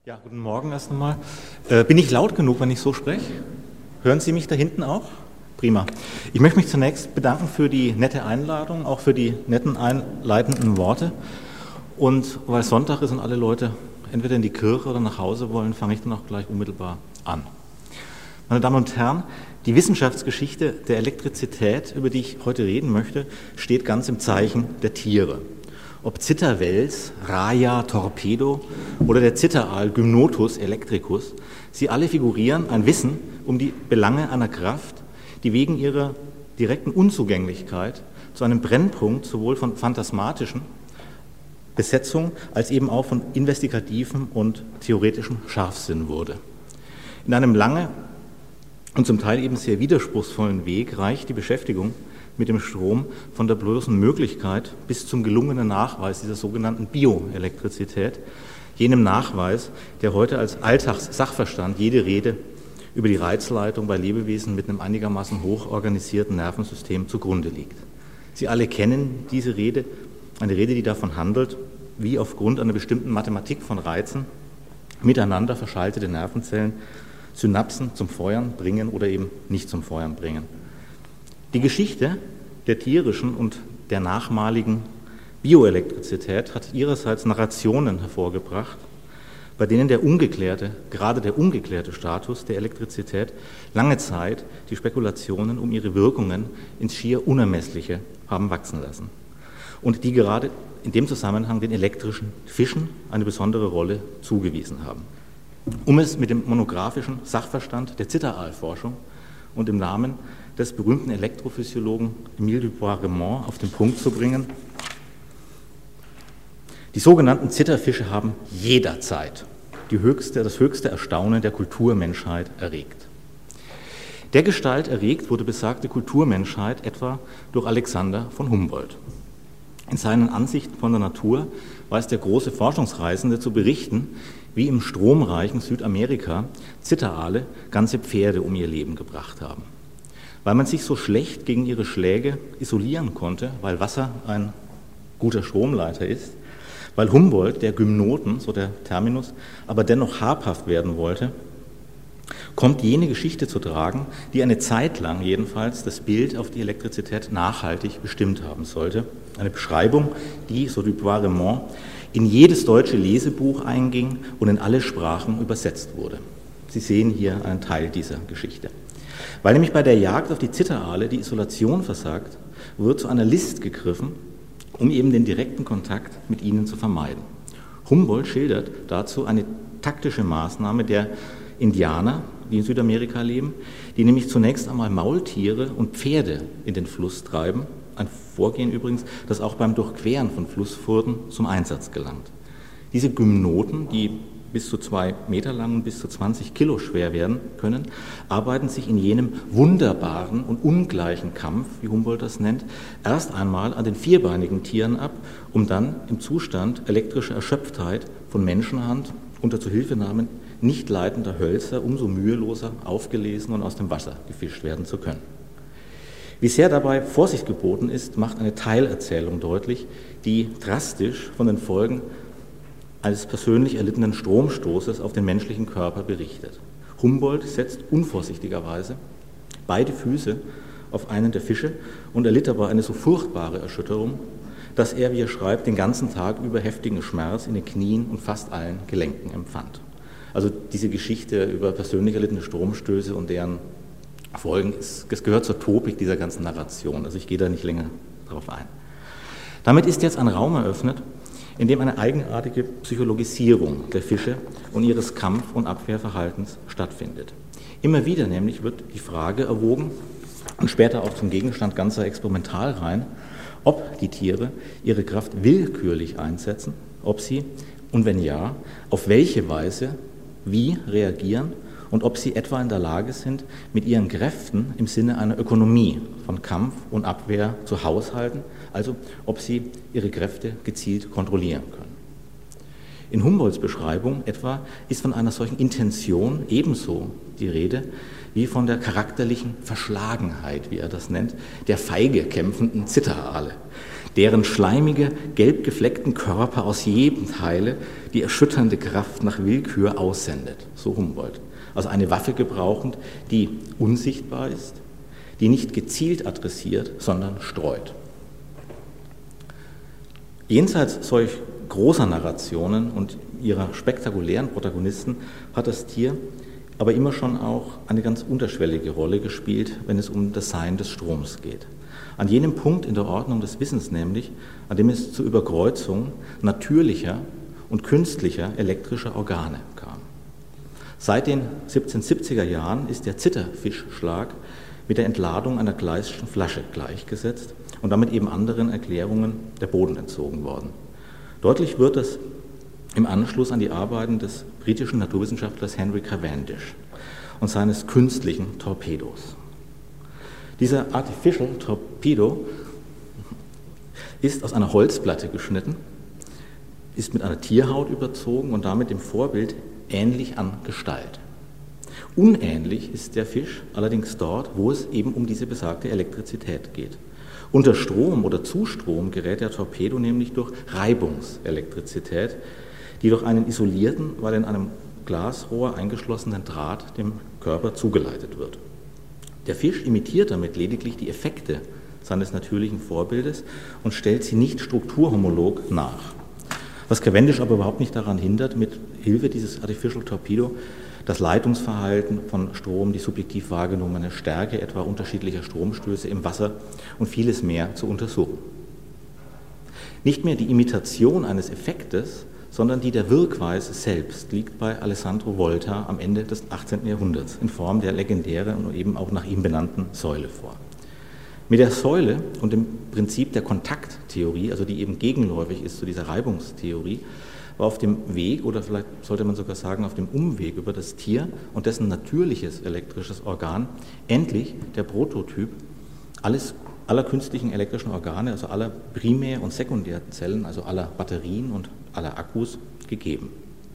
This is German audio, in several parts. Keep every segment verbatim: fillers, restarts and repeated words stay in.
Ja, guten Morgen erst einmal. Äh, bin ich laut genug, wenn ich so spreche? Hören Sie mich da hinten auch? Prima. Ich möchte mich zunächst bedanken für die nette Einladung, auch für die netten einleitenden Worte. Und weil Sonntag ist und alle Leute entweder in die Kirche oder nach Hause wollen, fange ich dann auch gleich unmittelbar an. Meine Damen und Herren, die Wissenschaftsgeschichte der Elektrizität, über die ich heute reden möchte, steht ganz im Zeichen der Tiere. Ob Zitterwels, Raja, Torpedo oder der Zitteraal Gymnotus electricus, sie alle figurieren ein Wissen um die Belange einer Kraft, die wegen ihrer direkten Unzugänglichkeit zu einem Brennpunkt sowohl von phantasmatischen Besetzung als eben auch von investigativem und theoretischem Scharfsinn wurde. In einem lange und zum Teil eben sehr widerspruchsvollen Weg reicht die Beschäftigung mit dem Strom von der bloßen Möglichkeit bis zum gelungenen Nachweis dieser sogenannten Bioelektrizität, jenem Nachweis, der heute als Alltagssachverstand jede Rede über die Reizleitung bei Lebewesen mit einem einigermaßen hochorganisierten Nervensystem zugrunde liegt. Sie alle kennen diese Rede, eine Rede, die davon handelt, wie aufgrund einer bestimmten Mathematik von Reizen miteinander verschaltete Nervenzellen Synapsen zum Feuern bringen oder eben nicht zum Feuern bringen. Die Geschichte der tierischen und der nachmaligen Bioelektrizität hat ihrerseits Narrationen hervorgebracht, bei denen der ungeklärte, gerade der ungeklärte Status der Elektrizität lange Zeit die Spekulationen um ihre Wirkungen ins schier Unermessliche haben wachsen lassen und die gerade in dem Zusammenhang den elektrischen Fischen eine besondere Rolle zugewiesen haben. Um es mit dem monographischen Sachverstand der Zitteraalforschung und im Namen des berühmten Elektrophysiologen Émile du Bois-Reymond auf den Punkt zu bringen: Die sogenannten Zitterfische haben jederzeit die höchste, das höchste Erstaunen der Kulturmenschheit erregt. Dergestalt erregt wurde besagte Kulturmenschheit etwa durch Alexander von Humboldt. In seinen Ansichten von der Natur weiß der große Forschungsreisende zu berichten, wie im stromreichen Südamerika Zitteraale ganze Pferde um ihr Leben gebracht haben. Weil man sich so schlecht gegen ihre Schläge isolieren konnte, weil Wasser ein guter Stromleiter ist, weil Humboldt, der Gymnoten, so der Terminus, aber dennoch habhaft werden wollte, kommt jene Geschichte zu tragen, die eine Zeit lang jedenfalls das Bild auf die Elektrizität nachhaltig bestimmt haben sollte. Eine Beschreibung, die, so du Bois-Reymond, in jedes deutsche Lesebuch einging und in alle Sprachen übersetzt wurde. Sie sehen hier einen Teil dieser Geschichte. Weil nämlich bei der Jagd auf die Zitteraale die Isolation versagt, wird zu einer List gegriffen, um eben den direkten Kontakt mit ihnen zu vermeiden. Humboldt schildert dazu eine taktische Maßnahme der Indianer, die in Südamerika leben, die nämlich zunächst einmal Maultiere und Pferde in den Fluss treiben, ein Vorgehen übrigens, das auch beim Durchqueren von Flussfurten zum Einsatz gelangt. Diese Gymnoten, die bis zu zwei Meter lang und bis zu zwanzig Kilo schwer werden können, arbeiten sich in jenem wunderbaren und ungleichen Kampf, wie Humboldt das nennt, erst einmal an den vierbeinigen Tieren ab, um dann im Zustand elektrischer Erschöpftheit von Menschenhand unter Zuhilfenahme nicht leitender Hölzer umso müheloser aufgelesen und aus dem Wasser gefischt werden zu können. Wie sehr dabei Vorsicht geboten ist, macht eine Teilerzählung deutlich, die drastisch von den Folgen eines persönlich erlittenen Stromstoßes auf den menschlichen Körper berichtet. Humboldt setzt unvorsichtigerweise beide Füße auf einen der Fische und erlitt dabei eine so furchtbare Erschütterung, dass er, wie er schreibt, den ganzen Tag über heftigen Schmerz in den Knien und fast allen Gelenken empfand. Also diese Geschichte über persönlich erlittene Stromstöße und deren Folgen, das gehört zur Topik dieser ganzen Narration. Also ich gehe da nicht länger drauf ein. Damit ist jetzt ein Raum eröffnet, in dem eine eigenartige Psychologisierung der Fische und ihres Kampf- und Abwehrverhaltens stattfindet. Immer wieder nämlich wird die Frage erwogen und später auch zum Gegenstand ganzer Experimentalreihen, ob die Tiere ihre Kraft willkürlich einsetzen, ob sie, und wenn ja, auf welche Weise, wie reagieren und ob sie etwa in der Lage sind, mit ihren Kräften im Sinne einer Ökonomie von Kampf und Abwehr zu haushalten, also ob sie ihre Kräfte gezielt kontrollieren können. In Humboldts Beschreibung etwa ist von einer solchen Intention ebenso die Rede wie von der charakterlichen Verschlagenheit, wie er das nennt, der feige kämpfenden Zitterale, deren schleimige, gelb gefleckten Körper aus jedem Teile die erschütternde Kraft nach Willkür aussendet, so Humboldt. Also eine Waffe gebrauchend, die unsichtbar ist, die nicht gezielt adressiert, sondern streut. Jenseits solch großer Narrationen und ihrer spektakulären Protagonisten hat das Tier aber immer schon auch eine ganz unterschwellige Rolle gespielt, wenn es um das Sein des Stroms geht. An jenem Punkt in der Ordnung des Wissens nämlich, an dem es zur Überkreuzung natürlicher und künstlicher elektrischer Organe kam. Seit den siebzehnhundertsiebziger Jahren ist der Zitterfischschlag mit der Entladung einer Gleisschen Flasche gleichgesetzt und damit eben anderen Erklärungen der Boden entzogen worden. Deutlich wird das im Anschluss an die Arbeiten des britischen Naturwissenschaftlers Henry Cavendish und seines künstlichen Torpedos. Dieser Artificial Torpedo ist aus einer Holzplatte geschnitten, ist mit einer Tierhaut überzogen und damit dem Vorbild ähnlich an Gestalt. Unähnlich ist der Fisch allerdings dort, wo es eben um diese besagte Elektrizität geht. Unter Strom oder zu Strom gerät der Torpedo nämlich durch Reibungselektrizität, die durch einen isolierten, weil in einem Glasrohr eingeschlossenen Draht dem Körper zugeleitet wird. Der Fisch imitiert damit lediglich die Effekte seines natürlichen Vorbildes und stellt sie nicht strukturhomolog nach. Was Cavendish aber überhaupt nicht daran hindert, mit Hilfe dieses Artificial Torpedo das Leitungsverhalten von Strom, die subjektiv wahrgenommene Stärke etwa unterschiedlicher Stromstöße im Wasser und vieles mehr zu untersuchen. Nicht mehr die Imitation eines Effektes, sondern die der Wirkweise selbst liegt bei Alessandro Volta am Ende des achtzehnten Jahrhunderts in Form der legendären und eben auch nach ihm benannten Säule vor. Mit der Säule und dem Prinzip der Kontakttheorie, also die eben gegenläufig ist zu dieser Reibungstheorie, war auf dem Weg, oder vielleicht sollte man sogar sagen, auf dem Umweg über das Tier und dessen natürliches elektrisches Organ endlich der Prototyp alles, aller künstlichen elektrischen Organe, also aller Primär- und Sekundärzellen, also aller Batterien und aller Akkus gegeben.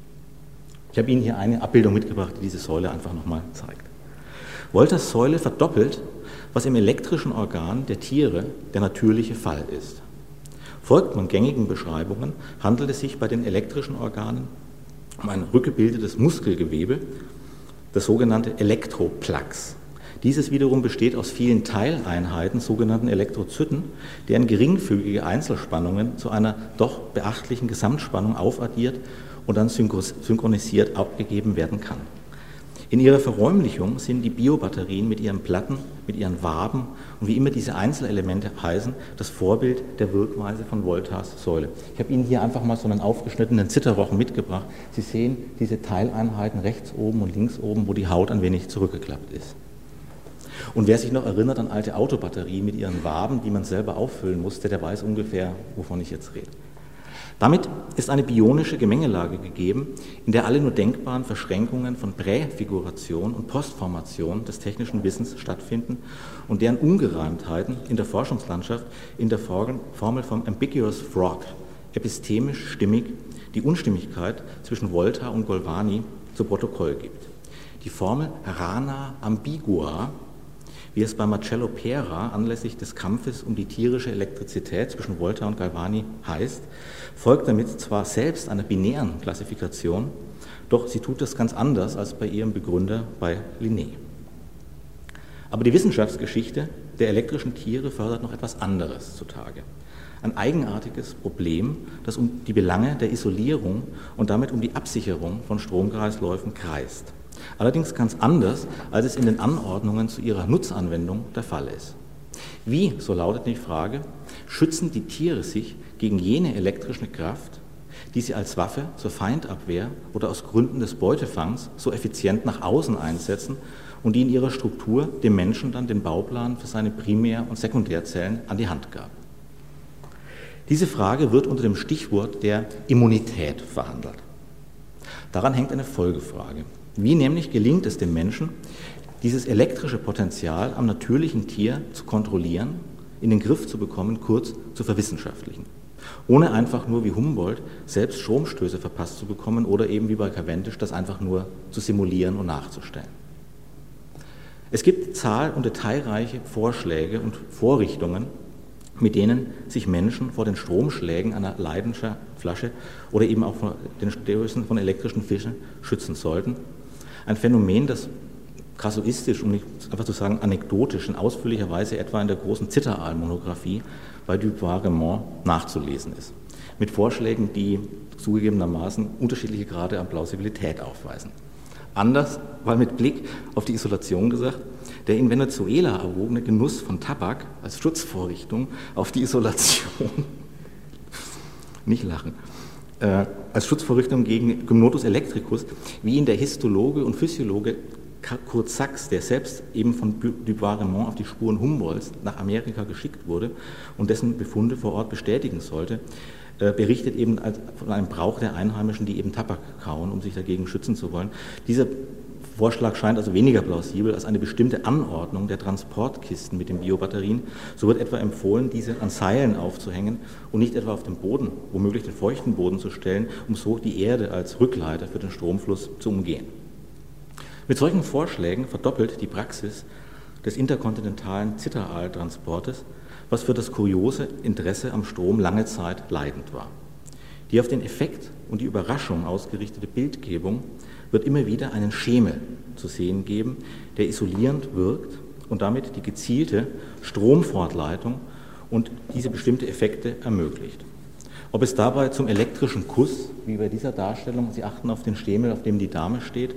Ich habe Ihnen hier eine Abbildung mitgebracht, die diese Säule einfach nochmal zeigt. Voltas Säule verdoppelt, was im elektrischen Organ der Tiere der natürliche Fall ist. Folgt man gängigen Beschreibungen, handelt es sich bei den elektrischen Organen um ein rückgebildetes Muskelgewebe, das sogenannte Elektroplax. Dieses wiederum besteht aus vielen Teileinheiten, sogenannten Elektrozyten, deren geringfügige Einzelspannungen zu einer doch beachtlichen Gesamtspannung aufaddiert und dann synchronisiert abgegeben werden kann. In ihrer Verräumlichung sind die Biobatterien mit ihren Platten, mit ihren Waben und wie immer diese Einzelelemente heißen, das Vorbild der Wirkweise von Voltas Säule. Ich habe Ihnen hier einfach mal so einen aufgeschnittenen Zitterrochen mitgebracht. Sie sehen diese Teileinheiten rechts oben und links oben, wo die Haut ein wenig zurückgeklappt ist. Und wer sich noch erinnert an alte Autobatterien mit ihren Waben, die man selber auffüllen musste, der weiß ungefähr, wovon ich jetzt rede. Damit ist eine bionische Gemengelage gegeben, in der alle nur denkbaren Verschränkungen von Präfiguration und Postformation des technischen Wissens stattfinden und deren Ungereimtheiten in der Forschungslandschaft in der Formel vom ambiguous frog epistemisch stimmig die Unstimmigkeit zwischen Volta und Galvani zu Protokoll gibt. Die Formel rana ambigua, wie es bei Marcello Pera anlässlich des Kampfes um die tierische Elektrizität zwischen Volta und Galvani heißt, folgt damit zwar selbst einer binären Klassifikation, doch sie tut das ganz anders als bei ihrem Begründer bei Linné. Aber die Wissenschaftsgeschichte der elektrischen Tiere fördert noch etwas anderes zutage. Ein eigenartiges Problem, das um die Belange der Isolierung und damit um die Absicherung von Stromkreisläufen kreist. Allerdings ganz anders, als es in den Anordnungen zu ihrer Nutzanwendung der Fall ist. Wie, so lautet die Frage, schützen die Tiere sich gegen jene elektrische Kraft, die sie als Waffe zur Feindabwehr oder aus Gründen des Beutefangs so effizient nach außen einsetzen und die in ihrer Struktur dem Menschen dann den Bauplan für seine Primär- und Sekundärzellen an die Hand gab? Diese Frage wird unter dem Stichwort der Immunität verhandelt. Daran hängt eine Folgefrage. Wie nämlich gelingt es dem Menschen, dieses elektrische Potenzial am natürlichen Tier zu kontrollieren, in den Griff zu bekommen, kurz zu verwissenschaftlichen? ohne einfach nur wie Humboldt selbst Stromstöße verpasst zu bekommen oder eben wie bei Cavendish das einfach nur zu simulieren und nachzustellen. Es gibt zahl- und detailreiche Vorschläge und Vorrichtungen, mit denen sich Menschen vor den Stromschlägen einer Leidenscher Flasche oder eben auch vor den Stößen von elektrischen Fischen schützen sollten. Ein Phänomen, das kasuistisch, um nicht einfach zu sagen anekdotisch, in ausführlicher Weise etwa in der großen Zitteraal-Monographie bei Dubois-Reymond nachzulesen ist. Mit Vorschlägen, die zugegebenermaßen unterschiedliche Grade an Plausibilität aufweisen. Anders, weil mit Blick auf die Isolation gesagt, der in Venezuela erwogene Genuss von Tabak als Schutzvorrichtung auf die Isolation, nicht lachen, äh, als Schutzvorrichtung gegen Gymnotus electricus, wie ihn der Histologe und Physiologe Kurt Sachs, der selbst eben von Dubois-Reymond auf die Spuren Humboldts nach Amerika geschickt wurde und dessen Befunde vor Ort bestätigen sollte, berichtet eben von einem Brauch der Einheimischen, die eben Tabak kauen, um sich dagegen schützen zu wollen. Dieser Vorschlag scheint also weniger plausibel als eine bestimmte Anordnung der Transportkisten mit den Biobatterien. So wird etwa empfohlen, diese an Seilen aufzuhängen und nicht etwa auf dem Boden, womöglich den feuchten Boden zu stellen, um so die Erde als Rückleiter für den Stromfluss zu umgehen. Mit solchen Vorschlägen verdoppelt die Praxis des interkontinentalen Zitteraal-Transportes, was für das kuriose Interesse am Strom lange Zeit leidend war. Die auf den Effekt und die Überraschung ausgerichtete Bildgebung wird immer wieder einen Schemel zu sehen geben, der isolierend wirkt und damit die gezielte Stromfortleitung und diese bestimmte Effekte ermöglicht. Ob es dabei zum elektrischen Kuss, wie bei dieser Darstellung, Sie achten auf den Schemel, auf dem die Dame steht,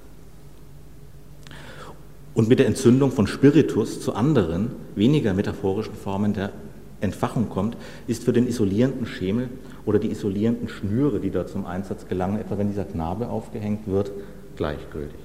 und mit der Entzündung von Spiritus zu anderen, weniger metaphorischen Formen der Entfachung kommt, ist für den isolierenden Schemel oder die isolierenden Schnüre, die da zum Einsatz gelangen, etwa wenn dieser Knabe aufgehängt wird, gleichgültig.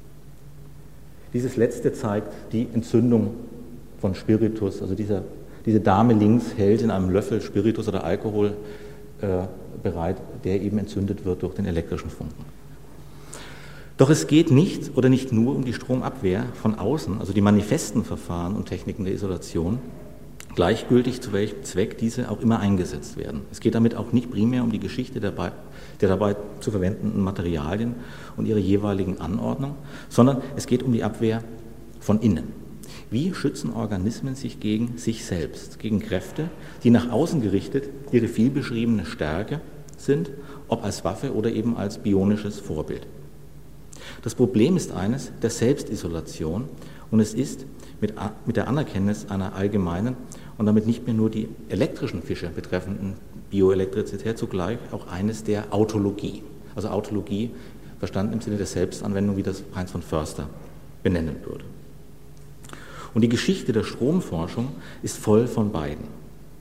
Dieses letzte zeigt die Entzündung von Spiritus, also dieser, diese Dame links hält in einem Löffel Spiritus oder Alkohol äh, bereit, der eben entzündet wird durch den elektrischen Funken. Doch es geht nicht oder nicht nur um die Stromabwehr von außen, also die manifesten Verfahren und Techniken der Isolation, gleichgültig zu welchem Zweck diese auch immer eingesetzt werden. Es geht damit auch nicht primär um die Geschichte der, der dabei zu verwendenden Materialien und ihre jeweiligen Anordnung, sondern es geht um die Abwehr von innen. Wie schützen Organismen sich gegen sich selbst, gegen Kräfte, die nach außen gerichtet ihre vielbeschriebene Stärke sind, ob als Waffe oder eben als bionisches Vorbild? Das Problem ist eines der Selbstisolation und es ist mit, mit der Anerkenntnis einer allgemeinen und damit nicht mehr nur die elektrischen Fische betreffenden Bioelektrizität zugleich auch eines der Autologie. Also Autologie verstanden im Sinne der Selbstanwendung, wie das Heinz von Förster benennen würde. Und die Geschichte der Stromforschung ist voll von beiden.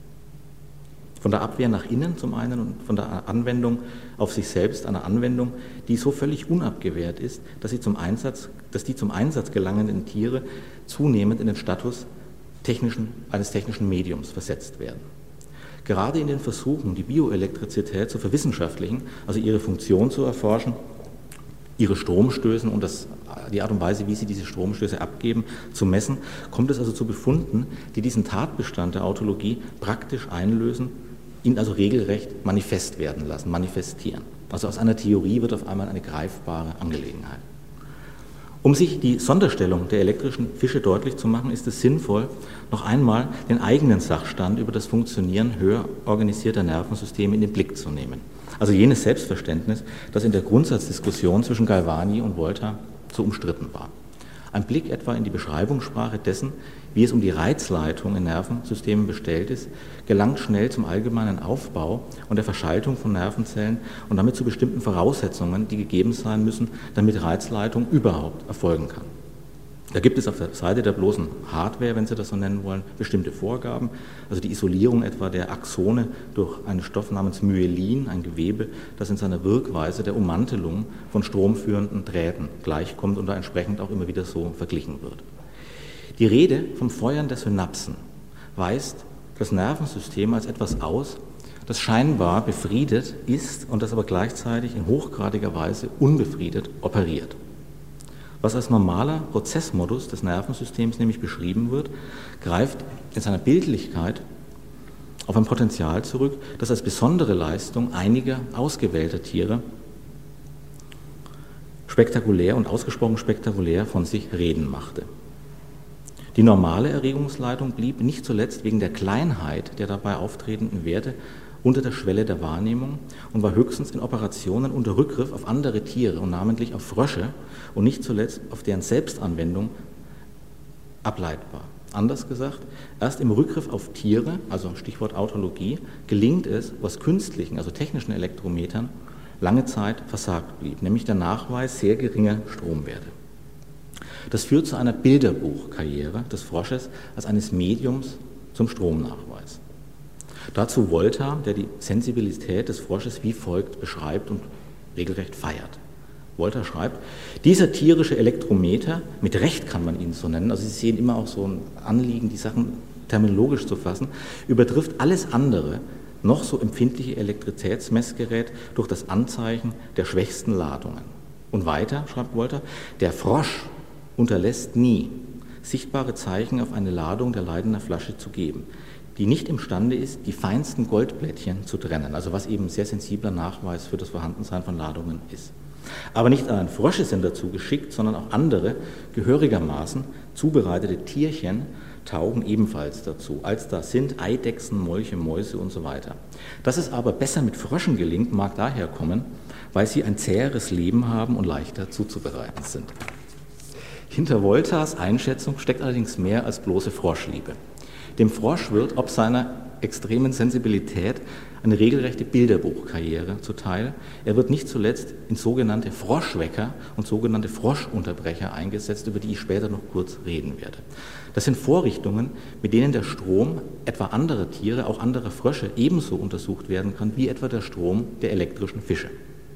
Von der Abwehr nach innen zum einen und von der Anwendung auf sich selbst, einer Anwendung, die so völlig unabgewehrt ist, dass, sie zum Einsatz, dass die zum Einsatz gelangenden Tiere zunehmend in den Status technischen, eines technischen Mediums versetzt werden. Gerade in den Versuchen, die Bioelektrizität zu verwissenschaftlichen, also ihre Funktion zu erforschen, ihre Stromstöße und das, die Art und Weise, wie sie diese Stromstöße abgeben, zu messen, kommt es also zu Befunden, die diesen Tatbestand der Autologie praktisch einlösen, ihn also regelrecht manifest werden lassen, manifestieren. Also aus einer Theorie wird auf einmal eine greifbare Angelegenheit. Um sich die Sonderstellung der elektrischen Fische deutlich zu machen, ist es sinnvoll, noch einmal den eigenen Sachstand über das Funktionieren höher organisierter Nervensysteme in den Blick zu nehmen. Also jenes Selbstverständnis, das in der Grundsatzdiskussion zwischen Galvani und Volta so umstritten war. Ein Blick etwa in die Beschreibungssprache dessen, wie es um die Reizleitung in Nervensystemen bestellt ist, gelangt schnell zum allgemeinen Aufbau und der Verschaltung von Nervenzellen und damit zu bestimmten Voraussetzungen, die gegeben sein müssen, damit Reizleitung überhaupt erfolgen kann. Da gibt es auf der Seite der bloßen Hardware, wenn Sie das so nennen wollen, bestimmte Vorgaben, also die Isolierung etwa der Axone durch einen Stoff namens Myelin, ein Gewebe, das in seiner Wirkweise der Ummantelung von stromführenden Drähten gleichkommt und da entsprechend auch immer wieder so verglichen wird. Die Rede vom Feuern der Synapsen weist das Nervensystem als etwas aus, das scheinbar befriedet ist und das aber gleichzeitig in hochgradiger Weise unbefriedet operiert. Was als normaler Prozessmodus des Nervensystems nämlich beschrieben wird, greift in seiner Bildlichkeit auf ein Potenzial zurück, das als besondere Leistung einiger ausgewählter Tiere spektakulär und ausgesprochen spektakulär von sich reden machte. Die normale Erregungsleitung blieb nicht zuletzt wegen der Kleinheit der dabei auftretenden Werte unter der Schwelle der Wahrnehmung und war höchstens in Operationen unter Rückgriff auf andere Tiere und namentlich auf Frösche und nicht zuletzt auf deren Selbstanwendung ableitbar. Anders gesagt, erst im Rückgriff auf Tiere, also Stichwort Autologie, gelingt es, was künstlichen, also technischen Elektrometern lange Zeit versagt blieb, nämlich der Nachweis sehr geringer Stromwerte. Das führt zu einer Bilderbuchkarriere des Frosches als eines Mediums zum Stromnachweis. Dazu Volta, der die Sensibilität des Frosches wie folgt beschreibt und regelrecht feiert. Volta schreibt, dieser tierische Elektrometer, mit Recht kann man ihn so nennen, also Sie sehen immer auch so ein Anliegen, die Sachen terminologisch zu fassen, übertrifft alles andere, noch so empfindliche Elektrizitätsmessgerät durch das Anzeichen der schwächsten Ladungen. Und weiter, schreibt Volta, der Frosch unterlässt nie, sichtbare Zeichen auf eine Ladung der Leidener Flasche zu geben, die nicht imstande ist, die feinsten Goldblättchen zu trennen, also was eben ein sehr sensibler Nachweis für das Vorhandensein von Ladungen ist. Aber nicht allein Frösche sind dazu geschickt, sondern auch andere, gehörigermaßen zubereitete Tierchen taugen ebenfalls dazu, als da sind Eidechsen, Molche, Mäuse und so weiter. Dass es aber besser mit Fröschen gelingt, mag daher kommen, weil sie ein zäheres Leben haben und leichter zuzubereiten sind. Hinter Voltas Einschätzung steckt allerdings mehr als bloße Froschliebe. Dem Frosch wird ob seiner extremen Sensibilität eine regelrechte Bilderbuchkarriere zuteil. Er wird nicht zuletzt in sogenannte Froschwecker und sogenannte Froschunterbrecher eingesetzt, über die ich später noch kurz reden werde. Das sind Vorrichtungen, mit denen der Strom etwa anderer Tiere, auch anderer Frösche, ebenso untersucht werden kann, wie etwa der Strom der elektrischen Fische.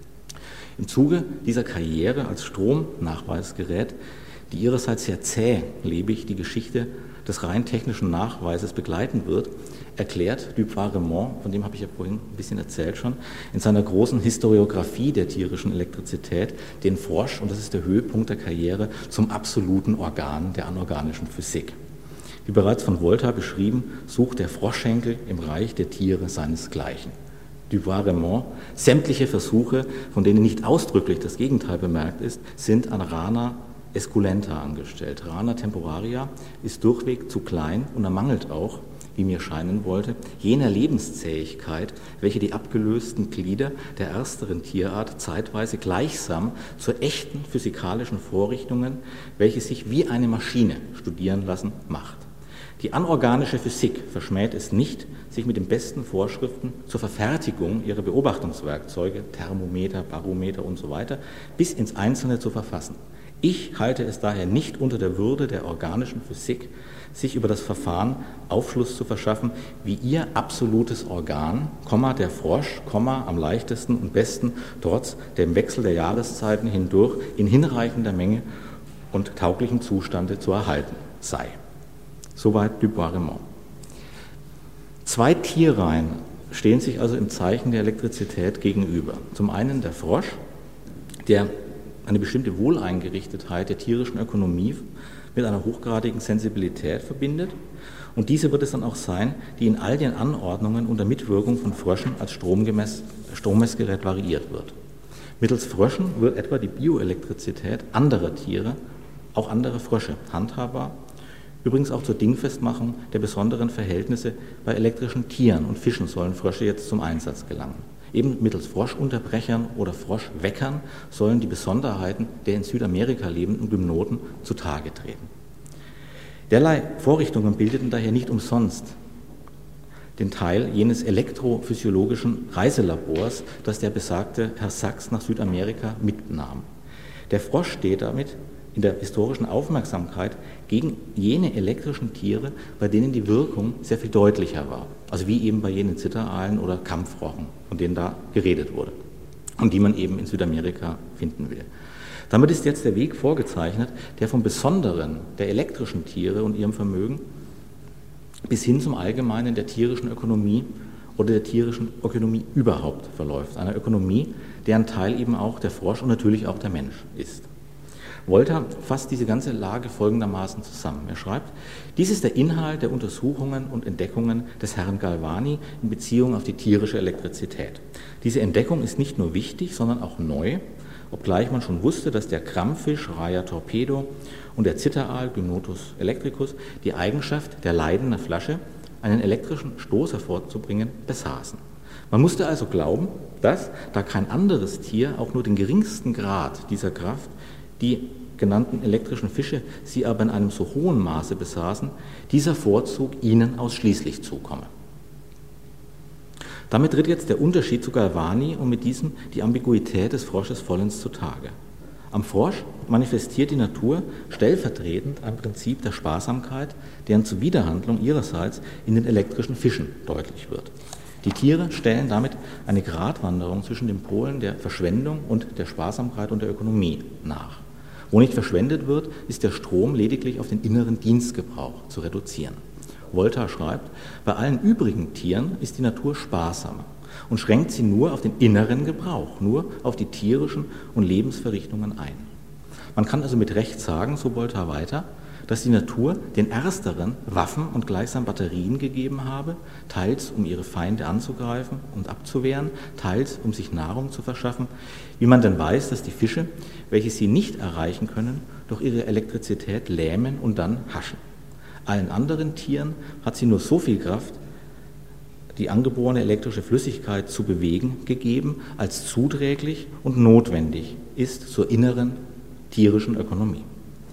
Im Zuge dieser Karriere als Stromnachweisgerät, die ihrerseits sehr zählebig die Geschichte des rein technischen Nachweises begleiten wird, erklärt du Bois-Reymond, von dem habe ich ja vorhin ein bisschen erzählt schon, in seiner großen Historiographie der tierischen Elektrizität den Frosch, und das ist der Höhepunkt der Karriere, zum absoluten Organ der anorganischen Physik. Wie bereits von Volta beschrieben, sucht der Froschschenkel im Reich der Tiere seinesgleichen. Du Bois-Reymond, sämtliche Versuche, von denen nicht ausdrücklich das Gegenteil bemerkt ist, sind an Rana esculenta angestellt. Rana temporaria ist durchweg zu klein und ermangelt auch, wie mir scheinen wollte, jener Lebenszähigkeit, welche die abgelösten Glieder der ersteren Tierart zeitweise gleichsam zur echten physikalischen Vorrichtungen, welche sich wie eine Maschine studieren lassen, macht. Die anorganische Physik verschmäht es nicht, sich mit den besten Vorschriften zur Verfertigung ihrer Beobachtungswerkzeuge, Thermometer, Barometer und so weiter, bis ins Einzelne zu verfassen. Ich halte es daher nicht unter der Würde der organischen Physik, sich über das Verfahren Aufschluss zu verschaffen, wie ihr absolutes Organ, Komma, der Frosch, Komma, am leichtesten und besten, trotz dem Wechsel der Jahreszeiten hindurch, in hinreichender Menge und tauglichem Zustande zu erhalten sei. Soweit du Bois-Reymond. Zwei Tierreihen stehen sich also im Zeichen der Elektrizität gegenüber. Zum einen der Frosch, der eine bestimmte Wohleingerichtetheit der tierischen Ökonomie mit einer hochgradigen Sensibilität verbindet. Und diese wird es dann auch sein, die in all den Anordnungen unter Mitwirkung von Fröschen als Strommessgerät variiert wird. Mittels Fröschen wird etwa die Bioelektrizität anderer Tiere, auch anderer Frösche, handhabbar, übrigens auch zur Dingfestmachung der besonderen Verhältnisse bei elektrischen Tieren und Fischen sollen Frösche jetzt zum Einsatz gelangen. Eben mittels Froschunterbrechern oder Froschweckern sollen die Besonderheiten der in Südamerika lebenden Gymnoten zutage treten. Derlei Vorrichtungen bildeten daher nicht umsonst den Teil jenes elektrophysiologischen Reiselabors, das der besagte Herr Sachs nach Südamerika mitnahm. Der Frosch steht damit in der historischen Aufmerksamkeit gegen jene elektrischen Tiere, bei denen die Wirkung sehr viel deutlicher war. Also wie eben bei jenen Zitteraalen oder Kampfrochen, von denen da geredet wurde und die man eben in Südamerika finden will. Damit ist jetzt der Weg vorgezeichnet, der vom Besonderen der elektrischen Tiere und ihrem Vermögen bis hin zum Allgemeinen der tierischen Ökonomie oder der tierischen Ökonomie überhaupt verläuft. Eine Ökonomie, deren Teil eben auch der Frosch und natürlich auch der Mensch ist. Volta fasst diese ganze Lage folgendermaßen zusammen. Er schreibt, dies ist der Inhalt der Untersuchungen und Entdeckungen des Herrn Galvani in Beziehung auf die tierische Elektrizität. Diese Entdeckung ist nicht nur wichtig, sondern auch neu, obgleich man schon wusste, dass der Krammfisch Raya torpedo und der Zitteraal Gymnotus electricus die Eigenschaft der leidenden Flasche, einen elektrischen Stoß hervorzubringen, besaßen. Man musste also glauben, dass, da kein anderes Tier auch nur den geringsten Grad dieser Kraft, die genannten elektrischen Fische sie aber in einem so hohen Maße besaßen, dieser Vorzug ihnen ausschließlich zukomme. Damit tritt jetzt der Unterschied zu Galvani und mit diesem die Ambiguität des Frosches vollends zutage. Am Frosch manifestiert die Natur stellvertretend ein Prinzip der Sparsamkeit, deren Zuwiderhandlung ihrerseits in den elektrischen Fischen deutlich wird. Die Tiere stellen damit eine Gratwanderung zwischen den Polen der Verschwendung und der Sparsamkeit und der Ökonomie nach. Wo nicht verschwendet wird, ist der Strom lediglich auf den inneren Dienstgebrauch zu reduzieren. Volta schreibt, bei allen übrigen Tieren ist die Natur sparsamer und schränkt sie nur auf den inneren Gebrauch, nur auf die tierischen und Lebensverrichtungen ein. Man kann also mit Recht sagen, so Volta weiter, dass die Natur den Ersteren Waffen und gleichsam Batterien gegeben habe, teils um ihre Feinde anzugreifen und abzuwehren, teils um sich Nahrung zu verschaffen, wie man denn weiß, dass die Fische, welche sie nicht erreichen können, durch ihre Elektrizität lähmen und dann haschen. Allen anderen Tieren hat sie nur so viel Kraft, die angeborene elektrische Flüssigkeit zu bewegen, gegeben, als zuträglich und notwendig ist zur inneren tierischen Ökonomie.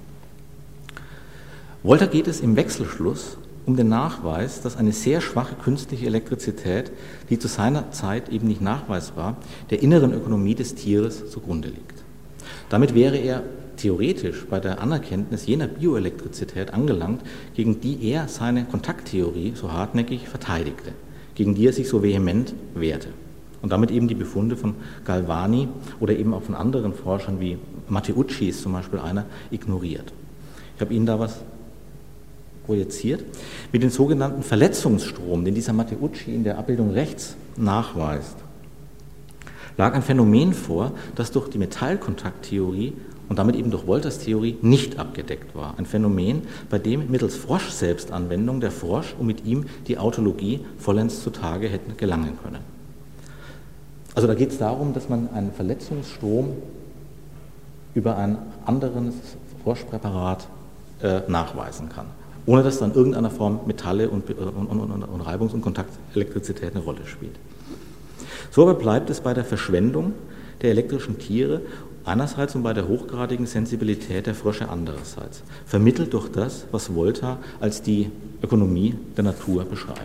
Volta geht es im Wechselschluss um den Nachweis, dass eine sehr schwache künstliche Elektrizität, die zu seiner Zeit eben nicht nachweisbar, der inneren Ökonomie des Tieres zugrunde liegt. Damit wäre er theoretisch bei der Anerkenntnis jener Bioelektrizität angelangt, gegen die er seine Kontakttheorie so hartnäckig verteidigte, gegen die er sich so vehement wehrte. Und damit eben die Befunde von Galvani oder eben auch von anderen Forschern wie Matteucci ist zum Beispiel einer, ignoriert. Ich habe Ihnen da was projiziert. Mit dem sogenannten Verletzungsstrom, den dieser Matteucci in der Abbildung rechts nachweist, lag ein Phänomen vor, das durch die Metallkontakttheorie und damit eben durch Voltas Theorie nicht abgedeckt war. Ein Phänomen, bei dem mittels Frosch-Selbstanwendung der Frosch und mit ihm die Autologie vollends zutage hätten gelangen können. Also da geht es darum, dass man einen Verletzungsstrom über ein anderes Froschpräparat äh, nachweisen kann, ohne dass dann in irgendeiner Form Metalle und, und, und, und Reibungs- und Kontaktelektrizität eine Rolle spielt. So aber bleibt es bei der Verschwendung der elektrischen Tiere einerseits und bei der hochgradigen Sensibilität der Frösche andererseits, vermittelt durch das, was Volta als die Ökonomie der Natur beschreibt.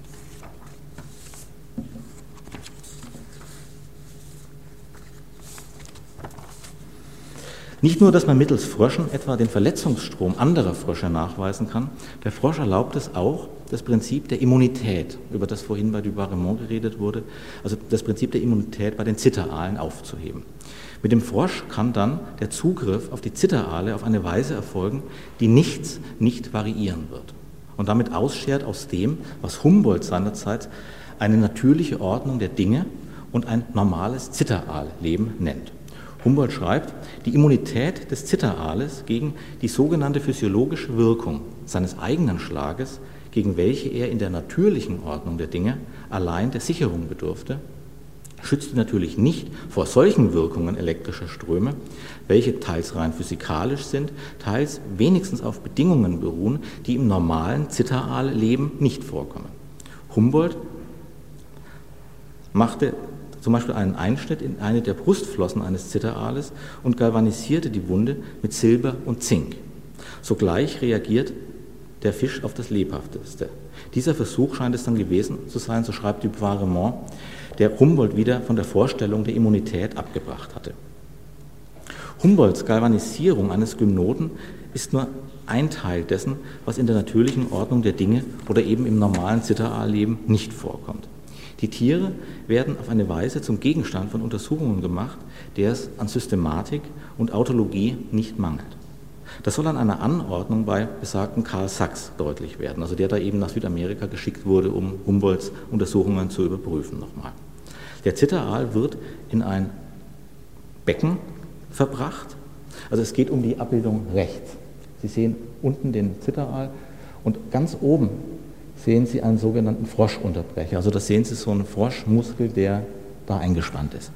Nicht nur, dass man mittels Fröschen etwa den Verletzungsstrom anderer Frösche nachweisen kann, der Frosch erlaubt es auch, das Prinzip der Immunität, über das vorhin bei du Barremont geredet wurde, also das Prinzip der Immunität bei den Zitteraalen aufzuheben. Mit dem Frosch kann dann der Zugriff auf die Zitteraale auf eine Weise erfolgen, die nichts nicht variieren wird und damit ausschert aus dem, was Humboldt seinerzeit eine natürliche Ordnung der Dinge und ein normales Zitteraalleben nennt. Humboldt schreibt, die Immunität des Zitteraales gegen die sogenannte physiologische Wirkung seines eigenen Schlages, gegen welche er in der natürlichen Ordnung der Dinge allein der Sicherung bedurfte, schützte natürlich nicht vor solchen Wirkungen elektrischer Ströme, welche teils rein physikalisch sind, teils wenigstens auf Bedingungen beruhen, die im normalen Zitteraalleben nicht vorkommen. Humboldt machte zum Beispiel einen Einschnitt in eine der Brustflossen eines Zitteraales und galvanisierte die Wunde mit Silber und Zink. Sogleich reagiert der Fisch auf das Lebhafteste. Dieser Versuch scheint es dann gewesen zu sein, so schreibt du Barremont, der Humboldt wieder von der Vorstellung der Immunität abgebracht hatte. Humboldts Galvanisierung eines Gymnoten ist nur ein Teil dessen, was in der natürlichen Ordnung der Dinge oder eben im normalen Zitteraalleben nicht vorkommt. Die Tiere werden auf eine Weise zum Gegenstand von Untersuchungen gemacht, der es an Systematik und Autologie nicht mangelt. Das soll an einer Anordnung bei besagten Carl Sachs deutlich werden, also der da eben nach Südamerika geschickt wurde, um Humboldts Untersuchungen zu überprüfen nochmal. Der Zitteraal wird in ein Becken verbracht, Also es geht um die Abbildung rechts. Sie sehen unten den Zitteraal und ganz oben sehen Sie einen sogenannten Froschunterbrecher. Also das sehen Sie, so einen Froschmuskel, der da eingespannt ist.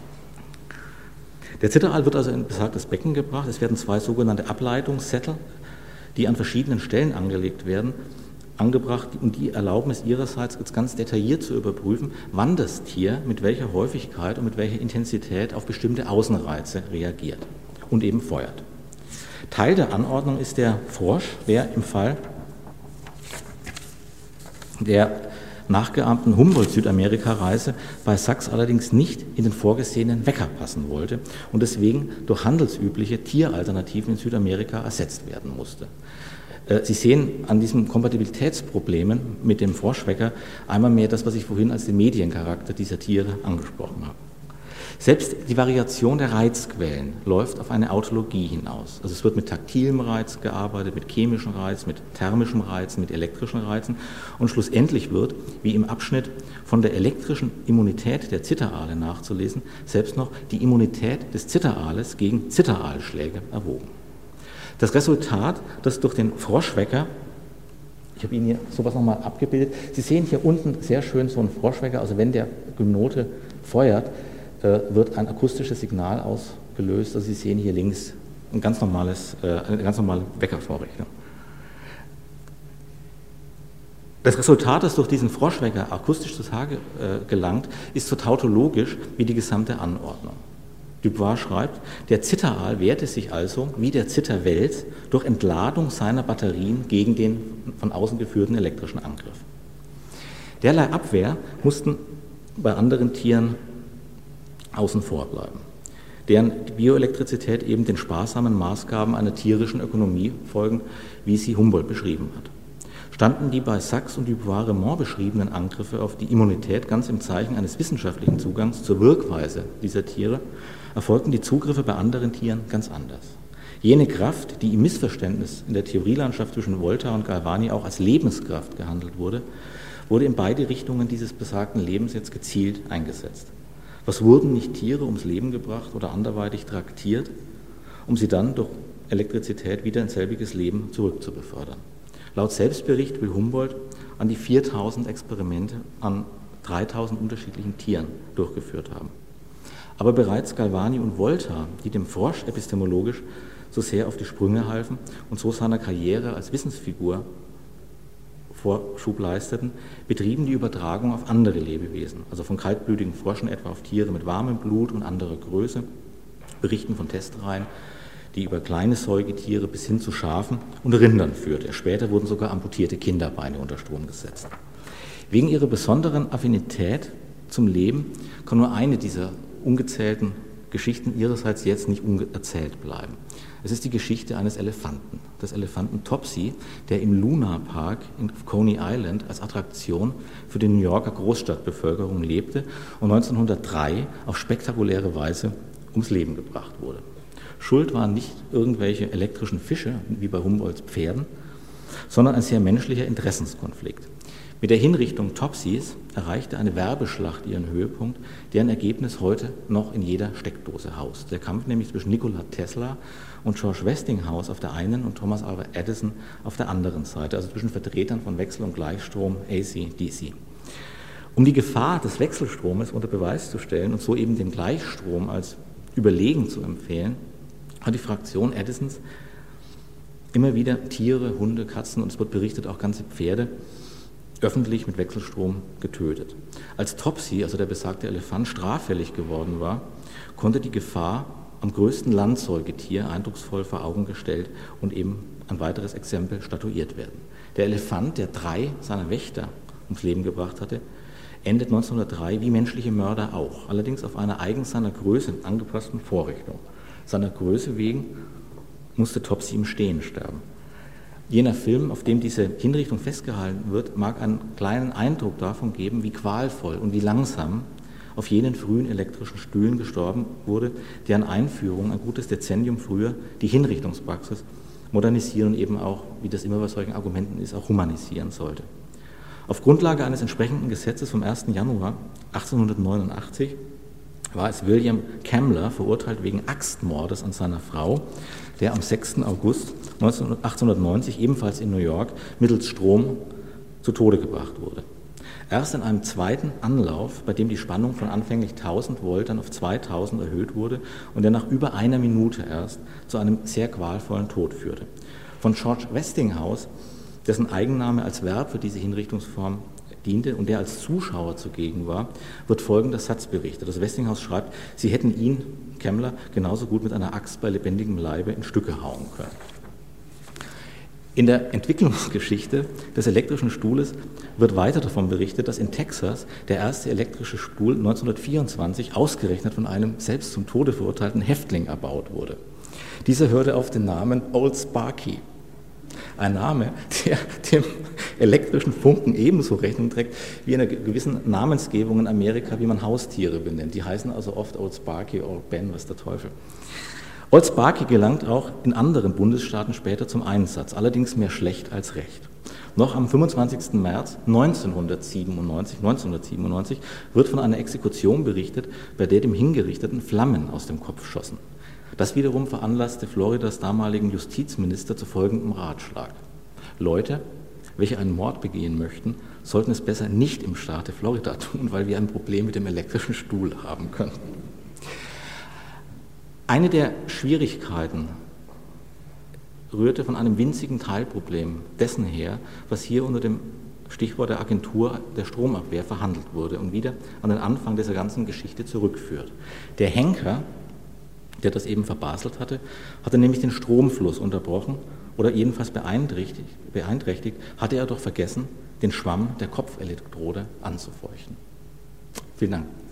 Der Zitteraal wird also in besagtes Becken gebracht. Es werden zwei sogenannte Ableitungssättel, die an verschiedenen Stellen angelegt werden, angebracht, und die erlauben es ihrerseits jetzt ganz detailliert zu überprüfen, wann das Tier mit welcher Häufigkeit und mit welcher Intensität auf bestimmte Außenreize reagiert und eben feuert. Teil der Anordnung ist der Frosch, der im Fall der nachgeahmten Humboldt-Südamerika-Reise bei Sachs allerdings nicht in den vorgesehenen Wecker passen wollte und deswegen durch handelsübliche Tieralternativen in Südamerika ersetzt werden musste. Sie sehen an diesen Kompatibilitätsproblemen mit dem Froschwecker einmal mehr das, was ich vorhin als den Mediencharakter dieser Tiere angesprochen habe. Selbst die Variation der Reizquellen läuft auf eine Autologie hinaus. Also es wird mit taktilem Reiz gearbeitet, mit chemischem Reiz, mit thermischem Reiz, mit elektrischen Reizen und schlussendlich wird, wie im Abschnitt von der elektrischen Immunität der Zitteraale nachzulesen, selbst noch die Immunität des Zitteraales gegen Zitteraalschläge erwogen. Das Resultat, das durch den Froschwecker, ich habe Ihnen hier sowas nochmal abgebildet, Sie sehen hier unten sehr schön so einen Froschwecker, also wenn der Gymnote feuert, wird ein akustisches Signal ausgelöst. Also Sie sehen hier links ein ganz normales, eine ganz normale Weckervorrichtung. Das Resultat, das durch diesen Froschwecker akustisch zutage gelangt, ist so tautologisch wie die gesamte Anordnung. Dubois schreibt, der Zitteraal wehrte sich also wie der Zitterwels durch Entladung seiner Batterien gegen den von außen geführten elektrischen Angriff. Derlei Abwehr mussten bei anderen Tieren außen vor bleiben, deren Bioelektrizität eben den sparsamen Maßgaben einer tierischen Ökonomie folgen, wie sie Humboldt beschrieben hat. Standen die bei Sachs und Dubois-Reymond beschriebenen Angriffe auf die Immunität ganz im Zeichen eines wissenschaftlichen Zugangs zur Wirkweise dieser Tiere, erfolgten die Zugriffe bei anderen Tieren ganz anders. Jene Kraft, die im Missverständnis in der Theorielandschaft zwischen Volta und Galvani auch als Lebenskraft gehandelt wurde, wurde in beide Richtungen dieses besagten Lebens jetzt gezielt eingesetzt. Was wurden nicht Tiere ums Leben gebracht oder anderweitig traktiert, um sie dann durch Elektrizität wieder in selbiges Leben zurückzubefördern? Laut Selbstbericht will Humboldt an die viertausend Experimente an dreitausend unterschiedlichen Tieren durchgeführt haben. Aber bereits Galvani und Volta, die dem Frosch epistemologisch so sehr auf die Sprünge halfen und so seiner Karriere als Wissensfigur Vorschub leisteten, betrieben die Übertragung auf andere Lebewesen, also von kaltblütigen Fröschen etwa auf Tiere mit warmem Blut und anderer Größe, berichten von Testreihen, die über kleine Säugetiere bis hin zu Schafen und Rindern führte. Später wurden sogar amputierte Kinderbeine unter Strom gesetzt. Wegen ihrer besonderen Affinität zum Leben kann nur eine dieser ungezählten Geschichten ihrerseits jetzt nicht unerzählt bleiben. Es ist die Geschichte eines Elefanten, des Elefanten Topsy, der im Luna Park in Coney Island als Attraktion für die New Yorker Großstadtbevölkerung lebte und neunzehnhundertdrei auf spektakuläre Weise ums Leben gebracht wurde. Schuld waren nicht irgendwelche elektrischen Fische, wie bei Humboldts Pferden, sondern ein sehr menschlicher Interessenskonflikt. Mit der Hinrichtung Topsys erreichte eine Werbeschlacht ihren Höhepunkt, deren Ergebnis heute noch in jeder Steckdose haust. Der Kampf nämlich zwischen Nikola Tesla und George Westinghouse auf der einen und Thomas Alva Edison auf der anderen Seite, also zwischen Vertretern von Wechsel- und Gleichstrom, A C D C. Um die Gefahr des Wechselstromes unter Beweis zu stellen und so eben den Gleichstrom als überlegen zu empfehlen, hat die Fraktion Edisons immer wieder Tiere, Hunde, Katzen und es wird berichtet auch ganze Pferde öffentlich mit Wechselstrom getötet. Als Topsy, also der besagte Elefant, straffällig geworden war, konnte die Gefahr am größten Landsäugetier eindrucksvoll vor Augen gestellt und eben ein weiteres Exempel statuiert werden. Der Elefant, der drei seiner Wächter ums Leben gebracht hatte, endet neunzehnhundertdrei wie menschliche Mörder auch, allerdings auf einer eigens seiner Größe angepassten Vorrichtung. Seiner Größe wegen musste Topsy im Stehen sterben. Jener Film, auf dem diese Hinrichtung festgehalten wird, mag einen kleinen Eindruck davon geben, wie qualvoll und wie langsam auf jenen frühen elektrischen Stühlen gestorben wurde, deren Einführung ein gutes Dezennium früher die Hinrichtungspraxis modernisieren und eben auch, wie das immer bei solchen Argumenten ist, auch humanisieren sollte. Auf Grundlage eines entsprechenden Gesetzes vom ersten Januar achtzehnhundertneunundachtzig war es William Kemmler, verurteilt wegen Axtmordes an seiner Frau, der am sechsten August achtzehnhundertneunzig ebenfalls in New York mittels Strom zu Tode gebracht wurde. Erst in einem zweiten Anlauf, bei dem die Spannung von anfänglich tausend Volt dann auf zweitausend erhöht wurde und der nach über einer Minute erst zu einem sehr qualvollen Tod führte. Von George Westinghouse, dessen Eigenname als Verb für diese Hinrichtungsform diente und der als Zuschauer zugegen war, wird folgender Satz berichtet. Das Westinghouse schreibt, sie hätten ihn, Kemmler, genauso gut mit einer Axt bei lebendigem Leibe in Stücke hauen können. In der Entwicklungsgeschichte des elektrischen Stuhles wird weiter davon berichtet, dass in Texas der erste elektrische Stuhl neunzehnhundertvierundzwanzig ausgerechnet von einem selbst zum Tode verurteilten Häftling erbaut wurde. Dieser hörte auf den Namen Old Sparky. Ein Name, der dem elektrischen Funken ebenso Rechnung trägt wie einer gewissen Namensgebung in Amerika, wie man Haustiere benennt. Die heißen also oft Old Sparky, Old Ben, was der Teufel. Old Sparky gelangt auch in anderen Bundesstaaten später zum Einsatz, allerdings mehr schlecht als recht. Noch am fünfundzwanzigsten März neunzehnhundertsiebenundneunzig, neunzehnhundertsiebenundneunzig wird von einer Exekution berichtet, bei der dem Hingerichteten Flammen aus dem Kopf schossen. Das wiederum veranlasste Floridas damaligen Justizminister zu folgendem Ratschlag. Leute, welche einen Mord begehen möchten, sollten es besser nicht im Staate Florida tun, weil wir ein Problem mit dem elektrischen Stuhl haben könnten. Eine der Schwierigkeiten rührte von einem winzigen Teilproblem dessen her, was hier unter dem Stichwort der Agentur der Stromabwehr verhandelt wurde und wieder an den Anfang dieser ganzen Geschichte zurückführt. Der Henker, der das eben verbaselt hatte, hatte nämlich den Stromfluss unterbrochen oder jedenfalls beeinträchtigt, beeinträchtigt, hatte er doch vergessen, den Schwamm der Kopfelektrode anzufeuchten. Vielen Dank.